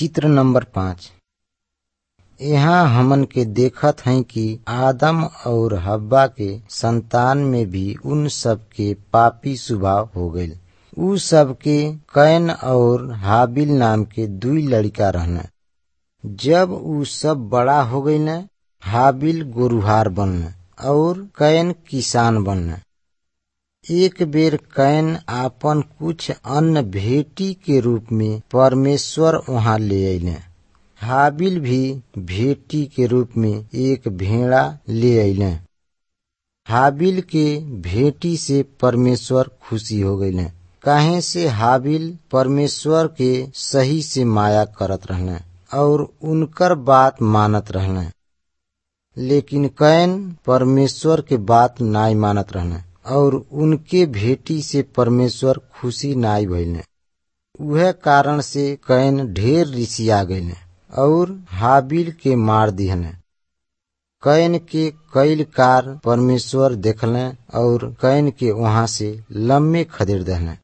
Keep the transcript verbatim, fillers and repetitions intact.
चित्र नंबर पाँच। यहाँ हमन के देखत हैं कि आदम और हव्वा के संतान में भी उन सब के पापी स्वभाव हो गईल। उ सब के कैन और हाबिल नाम के दुई लड़का रहने। जब उ सब बड़ा हो गईले, हाबिल गोरुहार बनने और कैन किसान बनने। एक बेर कैन आपन कुछ अन्न भेटी के रूप में परमेश्वर वहां ले अइले। हाबिल भी भेटी के रूप में एक भेड़ा ले अइले। हाबिल के भेटी से परमेश्वर खुशी हो गईले, काहे से हाबिल परमेश्वर के सही से माया करत रहने और उनकर बात मानत रहने। लेकिन कैन परमेश्वर के बात नाई मानत रहने और उनके भेटी से परमेश्वर खुशी नाई भइले। उहे कारण से कैन ढेर रिसिया गईले और हाबिल के मार दिहने। कैन के कईल कार परमेश्वर देखले और कैन के वहां से लम्बे खदेड़ देहले।